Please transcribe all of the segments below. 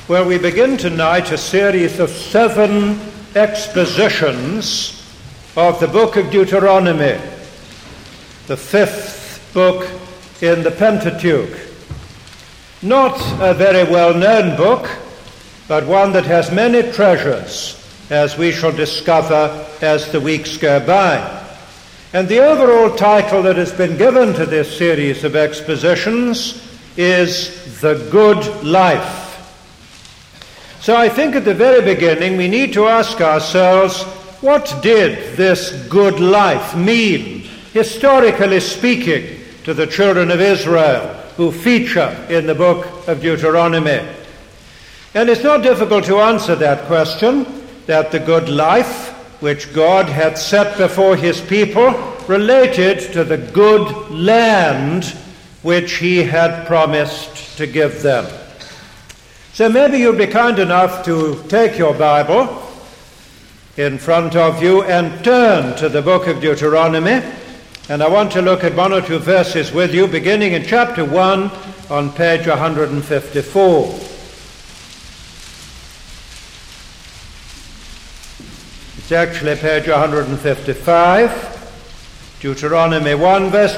Well, we begin tonight a series of 7 expositions of the book of Deuteronomy, the 5th book in the Pentateuch. Not a very well-known book, but one that has many treasures, as we shall discover as the weeks go by. And the overall title that has been given to this series of expositions is The Good Life. So I think at the very beginning we need to ask ourselves, what did this good life mean, historically speaking, to the children of Israel who feature in the book of Deuteronomy? And it's not difficult to answer that question, that the good life which God had set before his people related to the good land which he had promised to give them. So maybe you'll be kind enough to take your Bible in front of you and turn to the book of Deuteronomy. And I want to look at 1 or 2 verses with you, beginning in chapter 1 on page 154. It's actually page 155, Deuteronomy 1, verse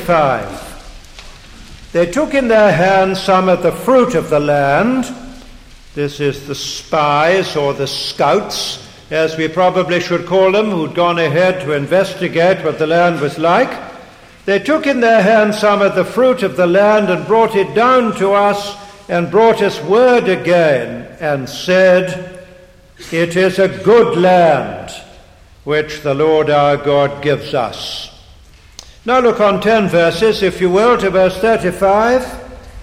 25. They took in their hands some of the fruit of the land. This is the spies or the scouts, as we probably should call them, who'd gone ahead to investigate what the land was like. They took in their hands some of the fruit of the land and brought it down to us and brought us word again and said, "It is a good land which the Lord our God gives us." Now look on 10 verses, if you will, to verse 35.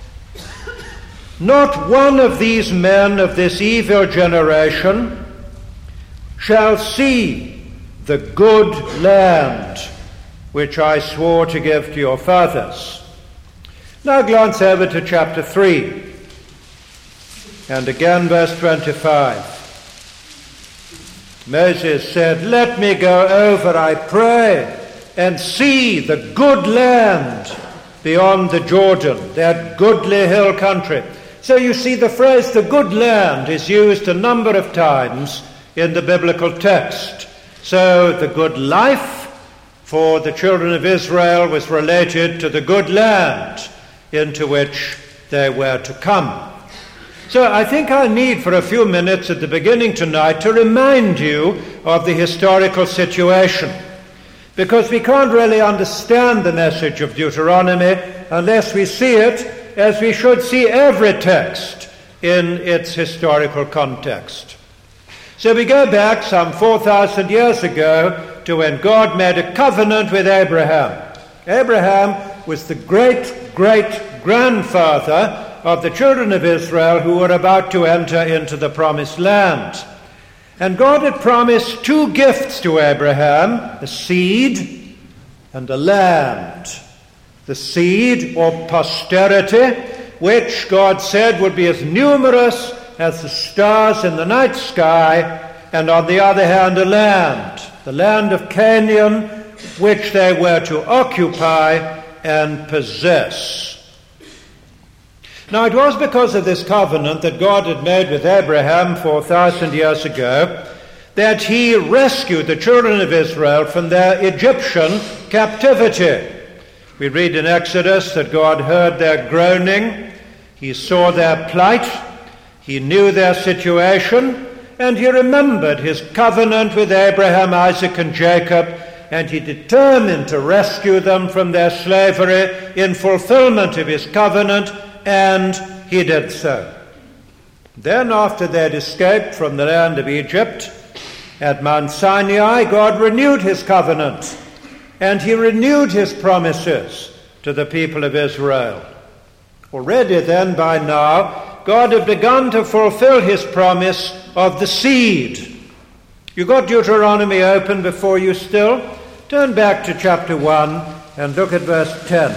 "Not one of these men of this evil generation shall see the good land which I swore to give to your fathers." Now glance over to chapter 3, and again verse 25. Moses said, "Let me go over, I pray, and see the good land beyond the Jordan, that goodly hill country." So you see the phrase "the good land" is used a number of times in the biblical text. So the good life for the children of Israel was related to the good land into which they were to come. So I think I need for a few minutes at the beginning tonight to remind you of the historical situation, because we can't really understand the message of Deuteronomy unless we see it as we should see every text in its historical context. So we go back some 4,000 years ago to when God made a covenant with Abraham. Abraham was the great-great-grandfather of the children of Israel who were about to enter into the promised land. And God had promised 2 gifts to Abraham, a seed and a land. The seed, or posterity, which God said would be as numerous as the stars in the night sky, and on the other hand a land, the land of Canaan, which they were to occupy and possess. Now it was because of this covenant that God had made with Abraham 4,000 years ago that he rescued the children of Israel from their Egyptian captivity. We read in Exodus that God heard their groaning, he saw their plight, he knew their situation, and he remembered his covenant with Abraham, Isaac, and Jacob, and he determined to rescue them from their slavery in fulfillment of his covenant, and he did so. Then, after they had escaped from the land of Egypt, at Mount Sinai, God renewed his covenant, and he renewed his promises to the people of Israel. Already then, by now, God had begun to fulfill his promise of the seed. You got Deuteronomy open before you still? Turn back to chapter 1 and look at verse 10.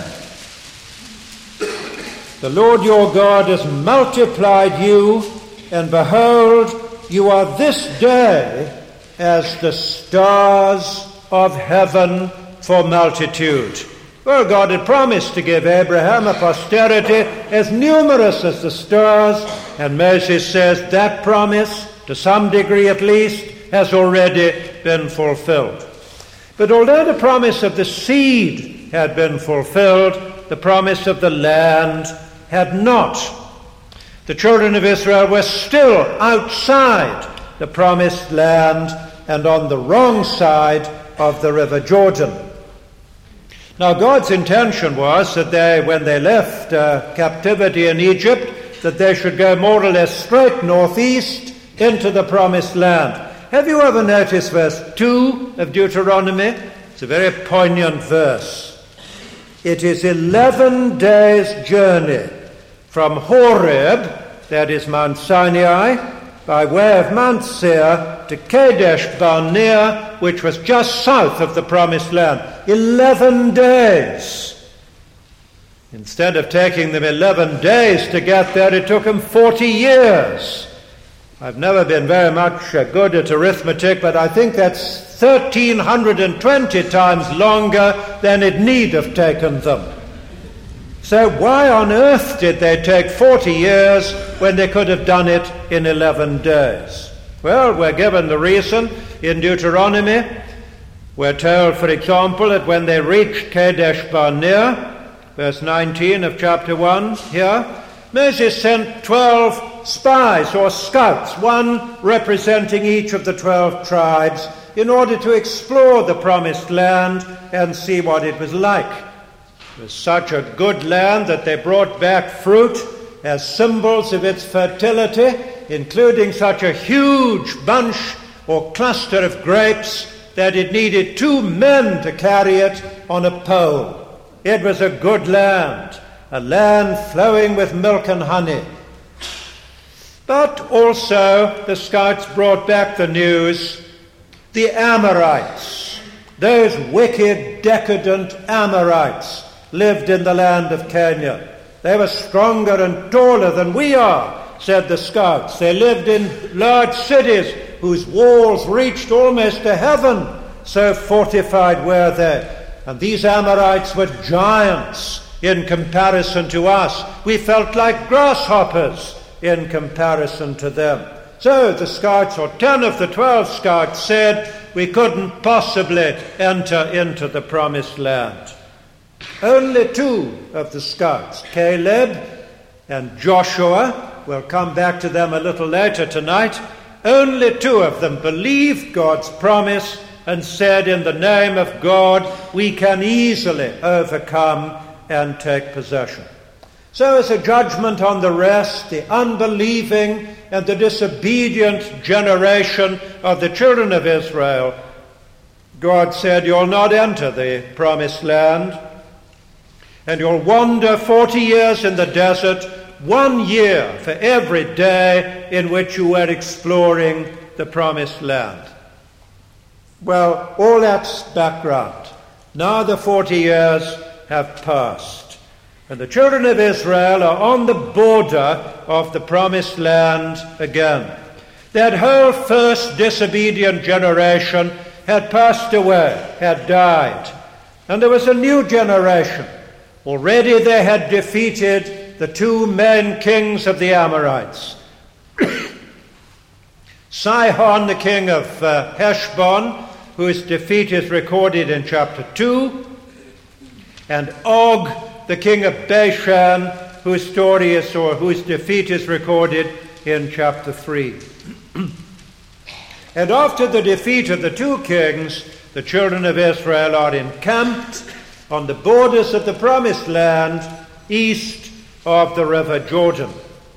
"The Lord your God has multiplied you, and behold, you are this day as the stars of heaven for multitude. Well, God had promised to give Abraham a posterity as numerous as the stars, and Moses says that promise, to some degree at least, has already been fulfilled. But although the promise of the seed had been fulfilled, the promise of the land had not. The children of Israel were still outside the promised land and on the wrong side of the River Jordan. Now, God's intention was that when they left captivity in Egypt, that they should go more or less straight northeast into the promised land. Have you ever noticed verse 2 of Deuteronomy? It's a very poignant verse. It is 11 days' journey from Horeb, that is Mount Sinai, by way of Mount Seir to Kadesh Barnea, which was just south of the promised land. 11 days. Instead of taking them 11 days to get there, it took them 40 years. I've never been very much good at arithmetic, but I think that's 1,320 times longer than it need have taken them. So why on earth did they take 40 years when they could have done it in 11 days? Well, we're given the reason in Deuteronomy. We're told, for example, that when they reached Kadesh Barnea, verse 19 of chapter 1 here, Moses sent 12 spies or scouts, one representing each of the 12 tribes, in order to explore the promised land and see what it was like. It was such a good land that they brought back fruit as symbols of its fertility, including such a huge bunch or cluster of grapes that it needed 2 men to carry it on a pole. It was a good land, a land flowing with milk and honey. But also the scouts brought back the news, the Amorites, those wicked, decadent Amorites, lived in the land of Canaan. They were stronger and taller than we are, said the scouts. They lived in large cities whose walls reached almost to heaven, so fortified were they. And these Amorites were giants in comparison to us. We felt like grasshoppers in comparison to them. So the scouts, or 10 of the 12 scouts, said we couldn't possibly enter into the promised land. Only 2 of the scouts, Caleb and Joshua, we'll come back to them a little later tonight, only 2 of them believed God's promise and said, in the name of God, we can easily overcome and take possession. So as a judgment on the rest, the unbelieving and the disobedient generation of the children of Israel, God said, you'll not enter the promised land, and you'll wander 40 years in the desert, 1 year for every day in which you were exploring the promised land. Well, all that's background. Now the 40 years have passed, and the children of Israel are on the border of the promised land again. That whole first disobedient generation had passed away, had died, and there was a new generation. Already they had defeated the 2 main kings of the Amorites. Sihon, the king of Heshbon, whose defeat is recorded in chapter 2, and Og, the king of Bashan, whose defeat is recorded in chapter 3. And after the defeat of the 2 kings, the children of Israel are encamped on the borders of the promised land east of the river Jordan.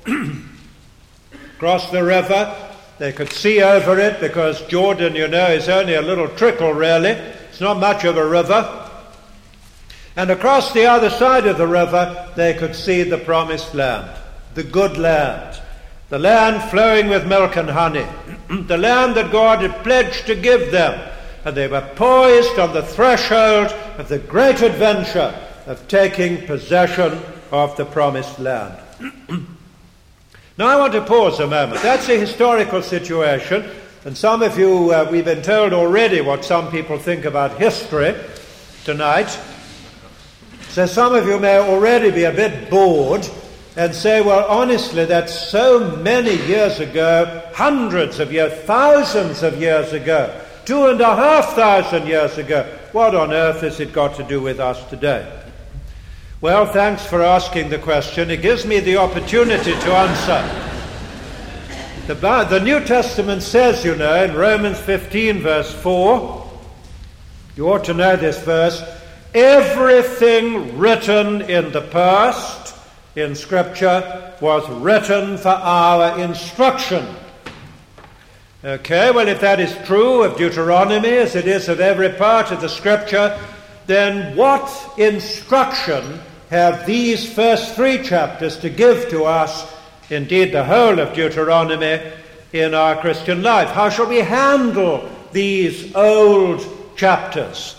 Across the river, they could see over it because Jordan, is only a little trickle really. It's not much of a river. And across the other side of the river, they could see the promised land, the good land, the land flowing with milk and honey, the land that God had pledged to give them. And they were poised on the threshold of the great adventure of taking possession of the promised land. Now I want to pause a moment. That's a historical situation, and some of you, we've been told already what some people think about history tonight. So some of you may already be a bit bored and say, well, honestly, that's so many years ago, hundreds of years, thousands of years ago, 2,500 years ago. What on earth has it got to do with us today? Well, thanks for asking the question. It gives me the opportunity to answer. The New Testament says, you know, in Romans 15, verse 4, you ought to know this verse, everything written in the past in Scripture was written for our instruction. Okay, well, if that is true of Deuteronomy, as it is of every part of the Scripture, then what instruction have these first 3 chapters to give to us, indeed the whole of Deuteronomy, in our Christian life? How shall we handle these old chapters?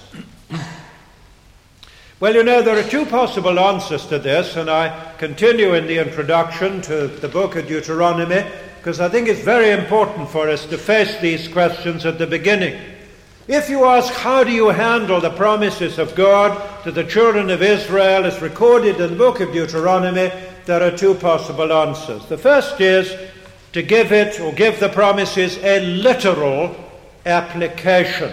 Well, you know, there are 2 possible answers to this, and I continue in the introduction to the book of Deuteronomy, because I think it's very important for us to face these questions at the beginning. If you ask, how do you handle the promises of God to the children of Israel as recorded in the book of Deuteronomy, there are 2 possible answers. The first is to give it, or give the promises, a literal application.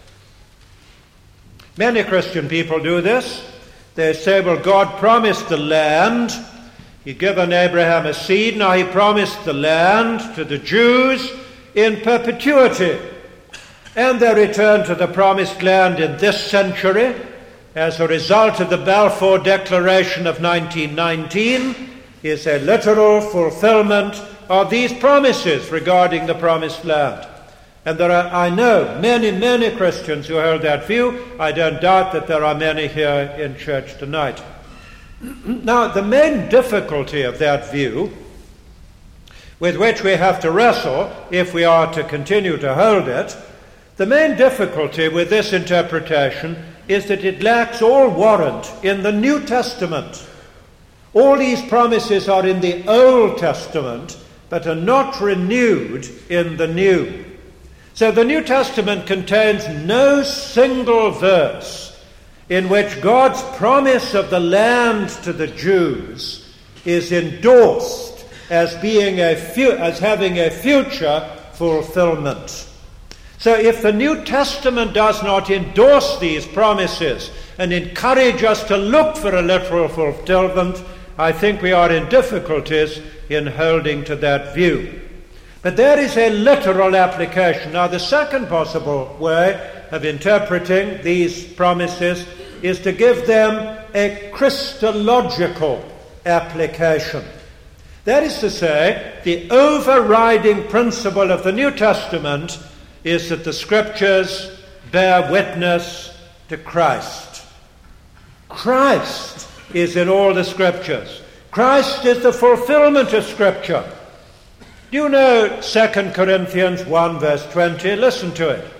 Many Christian people do this. They say, well, God promised the land. He'd given Abraham a seed. Now he promised the land to the Jews in perpetuity. And they return to the promised land in this century as a result of the Balfour Declaration of 1919 is a literal fulfillment of these promises regarding the promised land. And there are, I know, many, many Christians who hold that view. I don't doubt that there are many here in church tonight. Now, the main difficulty of that view, with which we have to wrestle if we are to continue to hold it, the main difficulty with this interpretation is that it lacks all warrant in the New Testament. All these promises are in the Old Testament, but are not renewed in the New. So the New Testament contains no single verse in which God's promise of the land to the Jews is endorsed as having a future fulfillment. So if the New Testament does not endorse these promises and encourage us to look for a literal fulfillment, I think we are in difficulties in holding to that view. But there is a literal application. Now, the second possible way of interpreting these promises is to give them a Christological application. That is to say, the overriding principle of the New Testament is that the Scriptures bear witness to Christ. Christ is in all the Scriptures. Christ is the fulfillment of Scripture. Do you know 2 Corinthians 1 verse 20? Listen to it.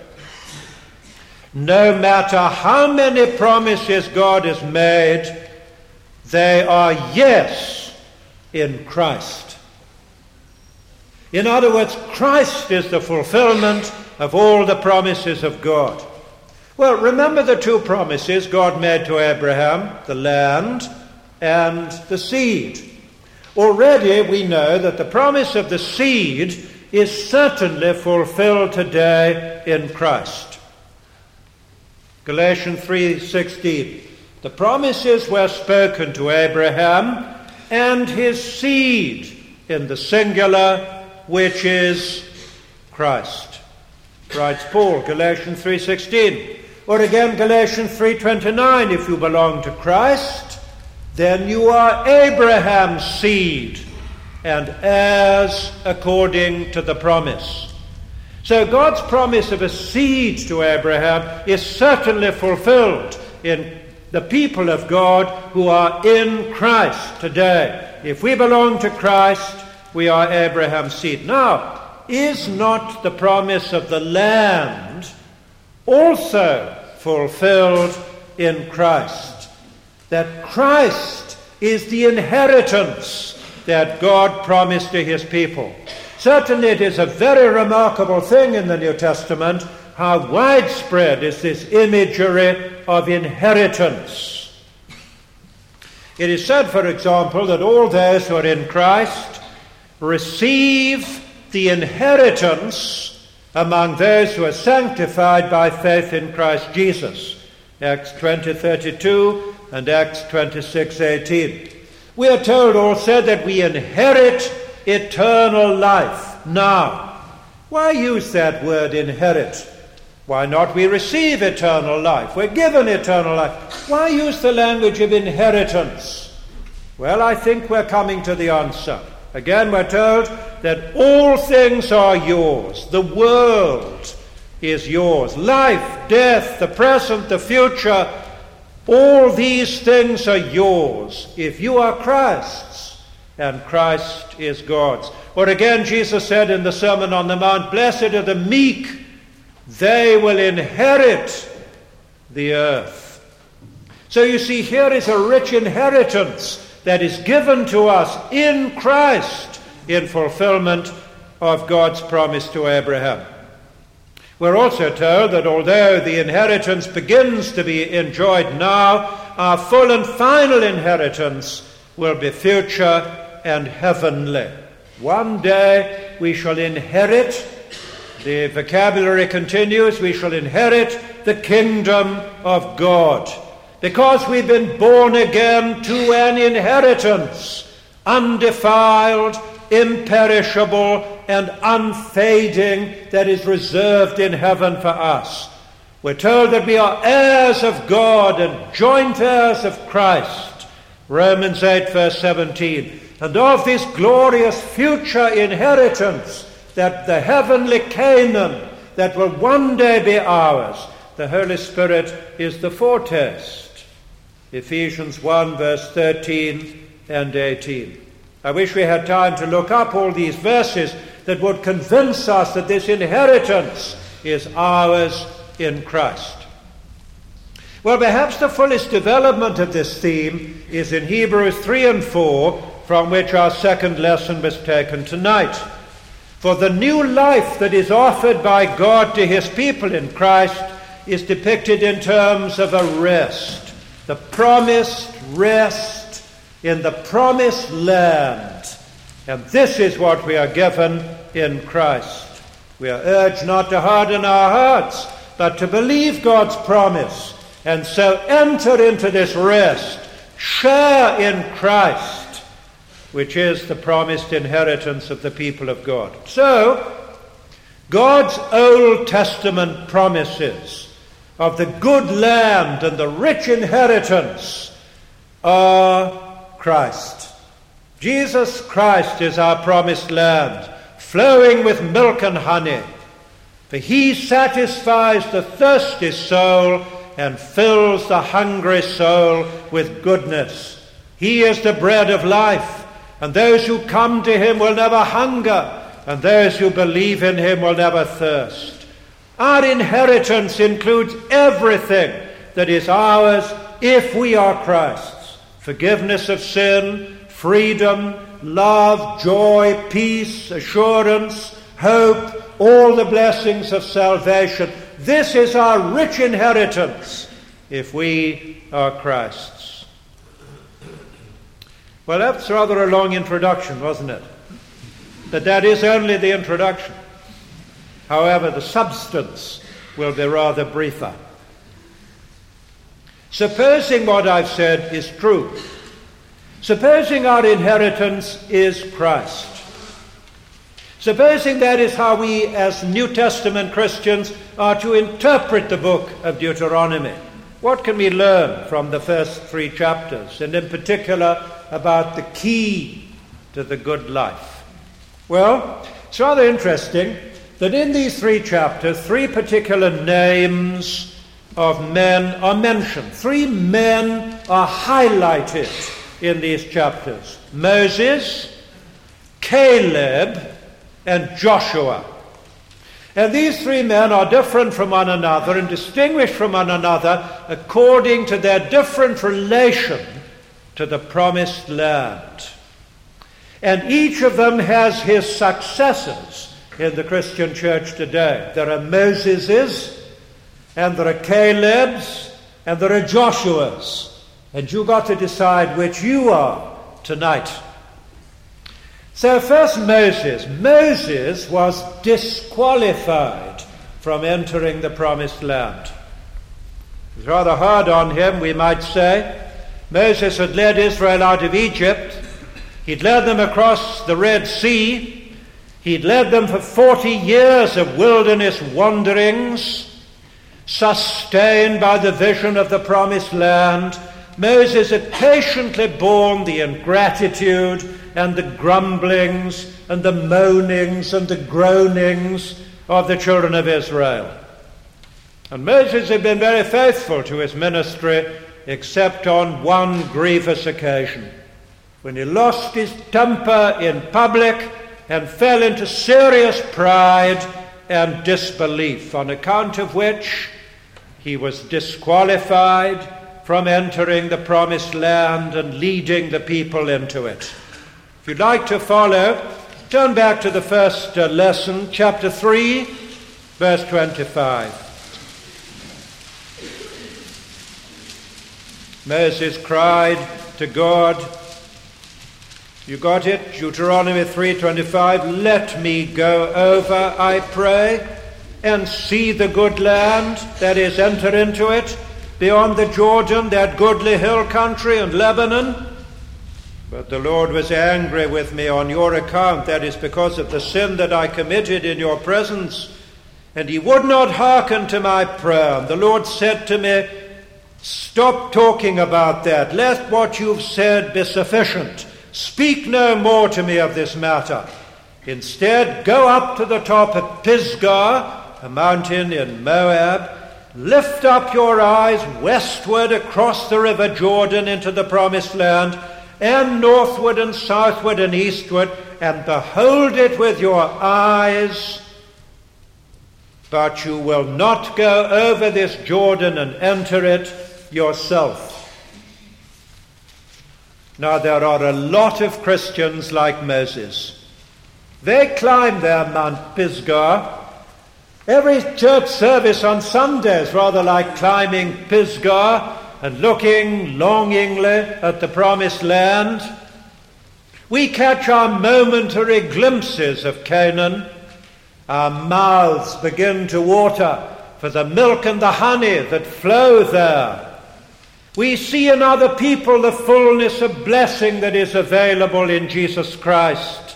No matter how many promises God has made, they are yes in Christ. In other words, Christ is the fulfillment of all the promises of God. Well, remember the 2 promises God made to Abraham, the land and the seed. Already we know that the promise of the seed is certainly fulfilled today in Christ. Galatians 3:16. The promises were spoken to Abraham and his seed in the singular, which is Christ. Writes Paul, Galatians 3:16. Or again, Galatians 3:29, if you belong to Christ, then you are Abraham's seed and heirs according to the promise. So God's promise of a seed to Abraham is certainly fulfilled in the people of God who are in Christ today. If we belong to Christ, we are Abraham's seed. Now, is not the promise of the land also fulfilled in Christ? That Christ is the inheritance that God promised to his people. Certainly it is a very remarkable thing in the New Testament how widespread is this imagery of inheritance. It is said, for example, that all those who are in Christ receive the inheritance among those who are sanctified by faith in Christ Jesus. Acts 20:32 and Acts 26:18. We are told also that we inherit eternal life now. Why use that word inherit? Why not we receive eternal life? We're given eternal life. Why use the language of inheritance? Well, I think we're coming to the answer. Again, we're told that all things are yours. The world is yours. Life, death, the present, the future, all these things are yours if you are Christ's, and Christ is God's. Or again, Jesus said in the Sermon on the Mount, "Blessed are the meek, they will inherit the earth." So you see, here is a rich inheritance that is given to us in Christ in fulfillment of God's promise to Abraham. We're also told that although the inheritance begins to be enjoyed now, our full and final inheritance will be future and heavenly. One day we shall inherit, the vocabulary continues, we shall inherit the kingdom of God, because we've been born again to an inheritance, undefiled, imperishable, and unfading, that is reserved in heaven for us. We're told that we are heirs of God and joint heirs of Christ, Romans 8 verse 17, and of this glorious future inheritance, that the heavenly Canaan that will one day be ours, the Holy Spirit is the foretaste. Ephesians 1 verse 13 and 18. I wish we had time to look up all these verses that would convince us that this inheritance is ours in Christ. Well, perhaps the fullest development of this theme is in Hebrews 3 and 4, from which our second lesson was taken tonight. For the new life that is offered by God to his people in Christ is depicted in terms of a rest, the promised rest in the promised land. And this is what we are given in Christ. We are urged not to harden our hearts, but to believe God's promise, and so enter into this rest, share in Christ, which is the promised inheritance of the people of God. So, God's Old Testament promises of the good land and the rich inheritance are Christ. Jesus Christ is our promised land, flowing with milk and honey. For he satisfies the thirsty soul and fills the hungry soul with goodness. He is the bread of life, and those who come to him will never hunger, and those who believe in him will never thirst. Our inheritance includes everything that is ours if we are Christ's. Forgiveness of sin, freedom, love, joy, peace, assurance, hope, all the blessings of salvation. This is our rich inheritance if we are Christ's. Well, that's rather a long introduction, wasn't it? But that is only the introduction. However, the substance will be rather briefer. Supposing what I've said is true, supposing our inheritance is Christ, supposing that is how we as New Testament Christians are to interpret the book of Deuteronomy, what can we learn from the first 3 chapters, and in particular about the key to the good life? Well, it's rather interesting that in these 3 chapters, 3 particular names of men are mentioned. 3 men are highlighted in these chapters: Moses, Caleb, and Joshua. And these 3 men are different from one another and distinguished from one another according to their different relation to the promised land. And each of them has his successors in the Christian church today. There are Moseses, and there are Calebs, and there are Joshuas. And you got to decide which you are tonight. So first Moses. Moses was disqualified from entering the promised land. It was rather hard on him, we might say. Moses had led Israel out of Egypt. He'd led them across the Red Sea. He'd led them for 40 years of wilderness wanderings, sustained by the vision of the promised land. Moses had patiently borne the ingratitude and the grumblings and the moanings and the groanings of the children of Israel. And Moses had been very faithful to his ministry, except on one grievous occasion, when he lost his temper in public and fell into serious pride and disbelief, on account of which he was disqualified from entering the promised land and leading the people into it. If you'd like to follow, turn back to the first lesson, chapter 3, verse 25. Moses cried to God, you got it? Deuteronomy 3:25, let me go over, I pray, and see the good land, that is, enter into it, beyond the Jordan, that goodly hill country and Lebanon. But the Lord was angry with me on your account, that is, because of the sin that I committed in your presence, and he would not hearken to my prayer. And the Lord said to me, stop talking about that. Let what you've said be sufficient. Speak no more to me of this matter. Instead, go up to the top of Pisgah, a mountain in Moab. Lift up your eyes westward across the river Jordan into the promised land, and northward and southward and eastward, and behold it with your eyes. But you will not go over this Jordan and enter it yourself. Now, there are a lot of Christians like Moses. They climb their Mount Pisgah. Every church service on Sunday is rather like climbing Pisgah and looking longingly at the promised land. We catch our momentary glimpses of Canaan. Our mouths begin to water for the milk and the honey that flow there. We see in other people the fullness of blessing that is available in Jesus Christ.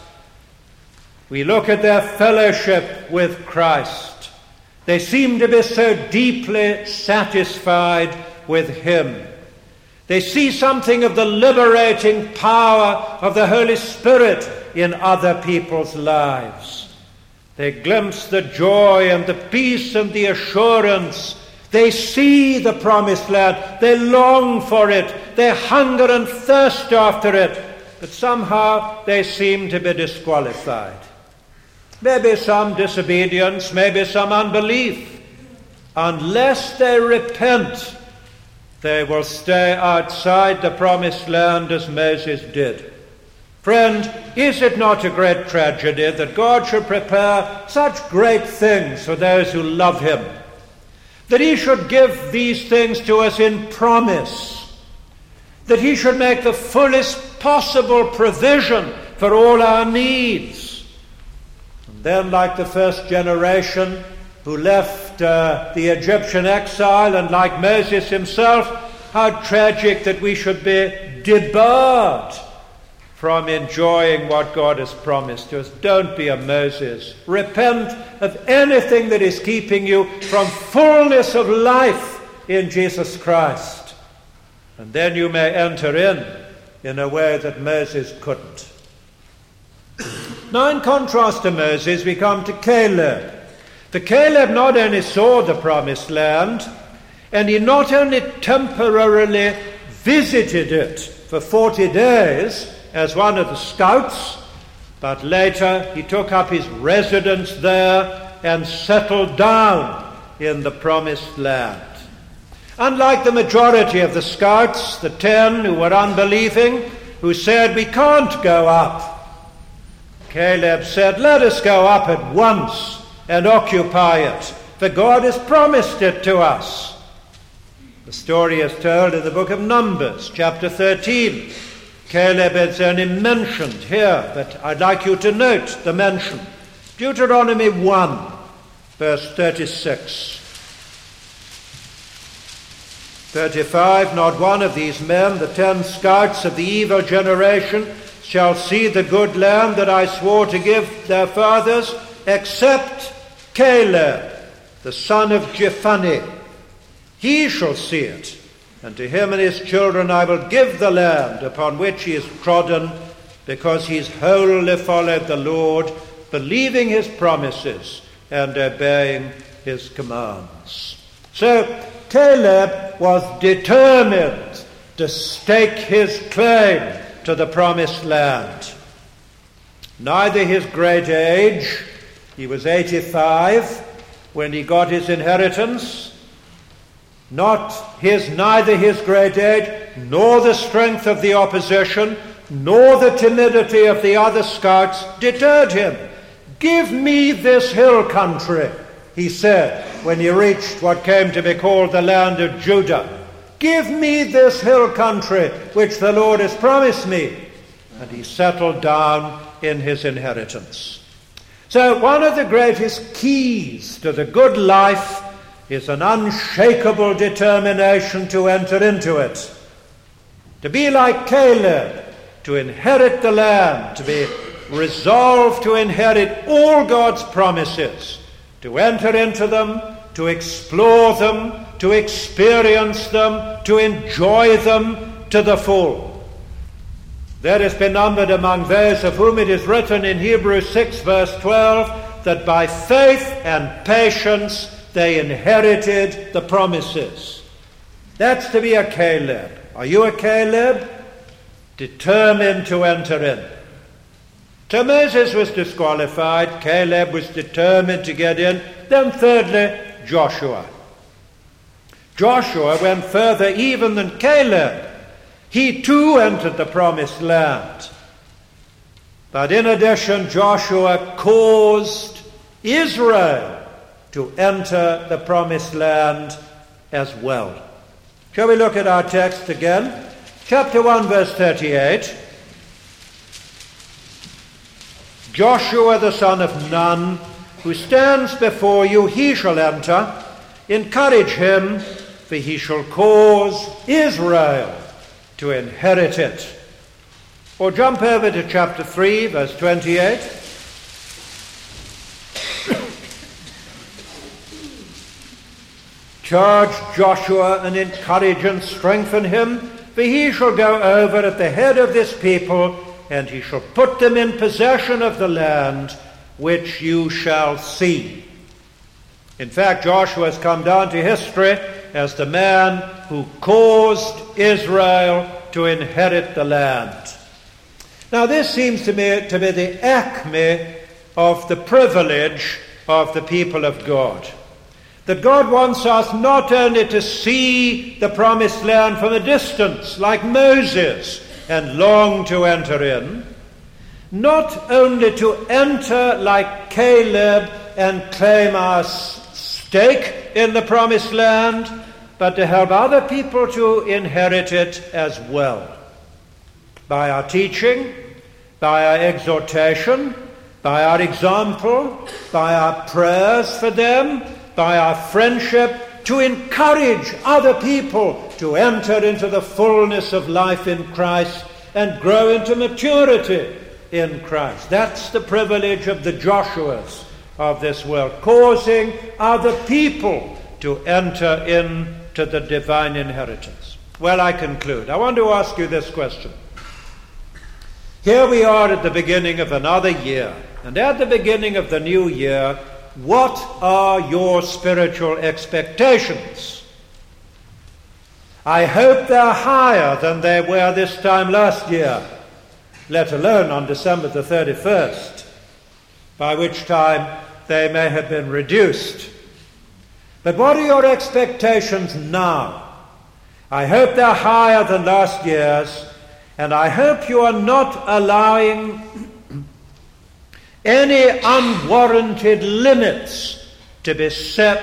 We look at their fellowship with Christ. They seem to be so deeply satisfied with him. They see something of the liberating power of the Holy Spirit in other people's lives. They glimpse the joy and the peace and the assurance. They see the promised land. They long for it. They hunger and thirst after it. But somehow they seem to be disqualified. Maybe some disobedience, maybe some unbelief. Unless they repent, they will stay outside the promised land as Moses did. Friend, is it not a great tragedy that God should prepare such great things for those who love him? That he should give these things to us in promise. That he should make the fullest possible provision for all our needs. And then, like the first generation who left the Egyptian exile, and like Moses himself, how tragic that we should be debarred from enjoying what God has promised to us. Don't be a Moses. Repent of anything that is keeping you from fullness of life in Jesus Christ. And then you may enter in a way that Moses couldn't. Now, in contrast to Moses, we come to Caleb. The Caleb not only saw the promised land, and he not only temporarily visited it for 40 days, as one of the scouts, but later he took up his residence there and settled down in the promised land. Unlike the majority of the scouts, the 10 who were unbelieving, who said, we can't go up, Caleb said, let us go up at once and occupy it, for God has promised it to us. The story is told in the book of Numbers, chapter 13. Caleb is only mentioned here, but I'd like you to note the mention. Deuteronomy 1, verse 36. 35, not one of these men, the 10 scouts of the evil generation, shall see the good land that I swore to give their fathers, except Caleb, the son of Jephunneh. He shall see it, and to him and his children I will give the land upon which he is trodden, because he's wholly followed the Lord, believing his promises and obeying his commands. So Caleb was determined to stake his claim to the promised land. Neither his great age, he was 85 when he got his inheritance, neither his great age, nor the strength of the opposition, nor the timidity of the other scouts deterred him. Give me this hill country, he said, when he reached what came to be called the land of Judah. Give me this hill country which the Lord has promised me. And he settled down in his inheritance. So one of the greatest keys to the good life is an unshakable determination to enter into it. To be like Caleb, to inherit the land, to be resolved to inherit all God's promises, to enter into them, to explore them, to experience them, to enjoy them to the full. There has been numbered among those of whom it is written in Hebrews 6 verse 12 that by faith and patience they inherited the promises. That's to be a Caleb. Are you a Caleb? Determined to enter in. So Moses was disqualified. Caleb was determined to get in. Then thirdly, Joshua. Joshua went further even than Caleb. He too entered the promised land. But in addition, Joshua caused Israel to enter the promised land as well. Shall we look at our text again? Chapter 1, verse 38. Joshua the son of Nun, who stands before you, he shall enter. Encourage him, for he shall cause Israel to inherit it. Or jump over to chapter 3, verse 28. Charge Joshua and encourage and strengthen him, for he shall go over at the head of this people, and he shall put them in possession of the land which you shall see. In fact, Joshua has come down to history as the man who caused Israel to inherit the land. Now, this seems to me to be the acme of the privilege of the people of God. That God wants us not only to see the promised land from a distance, like Moses, and long to enter in, not only to enter like Caleb and claim our stake in the promised land, but to help other people to inherit it as well. By our teaching, by our exhortation, by our example, by our prayers for them, by our friendship, to encourage other people to enter into the fullness of life in Christ and grow into maturity in Christ. That's the privilege of the Joshuas of this world, causing other people to enter into the divine inheritance. Well, I conclude. I want to ask you this question. Here we are at the beginning of another year, and at the beginning of the new year, what are your spiritual expectations? I hope they're higher than they were this time last year, let alone on December the 31st, by which time they may have been reduced. But what are your expectations now? I hope they're higher than last year's, and I hope you are not allowing any unwarranted limits to be set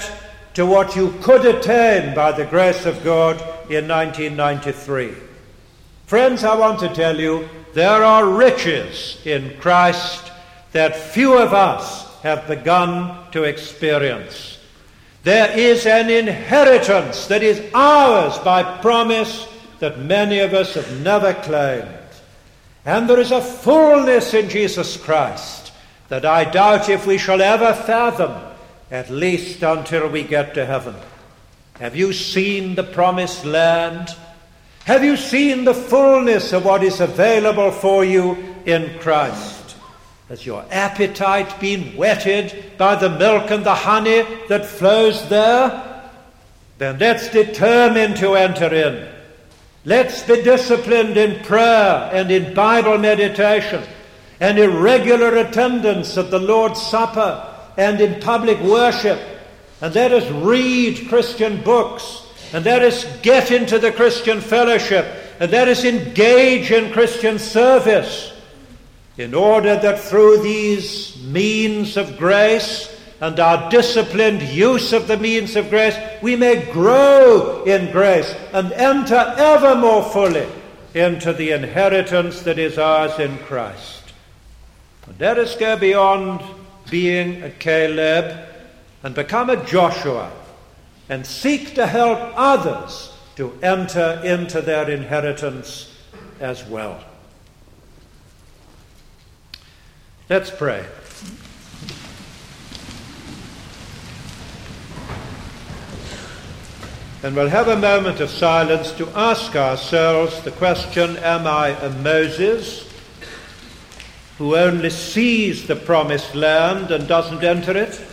to what you could attain by the grace of God in 1993. Friends, I want to tell you, there are riches in Christ that few of us have begun to experience. There is an inheritance that is ours by promise that many of us have never claimed. And there is a fullness in Jesus Christ that I doubt if we shall ever fathom, at least until we get to heaven. Have you seen the promised land? Have you seen the fullness of what is available for you in Christ? Has your appetite been whetted by the milk and the honey that flows there? Then let's determine to enter in. Let's be disciplined in prayer and in Bible meditation and in regular attendance at the Lord's Supper and in public worship. And let us read Christian books, and let us get into the Christian fellowship, and let us engage in Christian service, in order that through these means of grace and our disciplined use of the means of grace, we may grow in grace and enter ever more fully into the inheritance that is ours in Christ. And let us go beyond being a Caleb and become a Joshua and seek to help others to enter into their inheritance as well. Let's pray. And we'll have a moment of silence to ask ourselves the question, am I a Moses who only sees the promised land and doesn't enter it?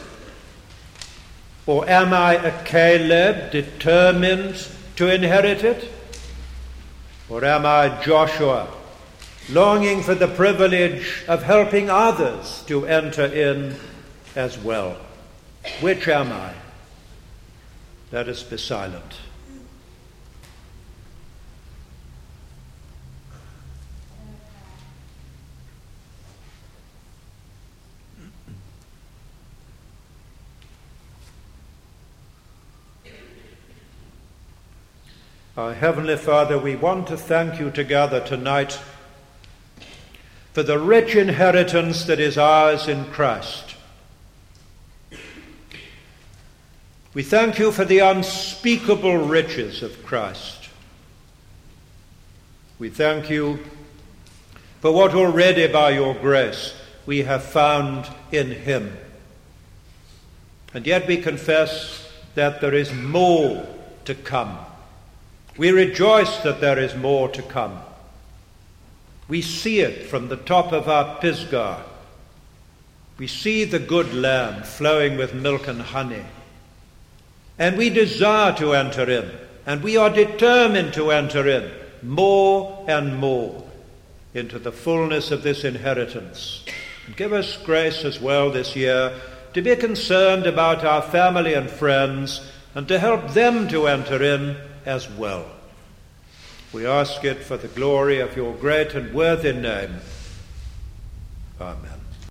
Or am I a Caleb determined to inherit it? Or am I Joshua longing for the privilege of helping others to enter in as well? Which am I? Let us be silent. Our Heavenly Father, we want to thank you together tonight for the rich inheritance that is ours in Christ. We thank you for the unspeakable riches of Christ. We thank you for what already by your grace we have found in him. And yet we confess that there is more to come. We rejoice that there is more to come. We see it from the top of our Pisgah. We see the good land flowing with milk and honey. And we desire to enter in, and we are determined to enter in more and more into the fullness of this inheritance. And give us grace as well this year to be concerned about our family and friends and to help them to enter in as well. We ask it for the glory of your great and worthy name. Amen.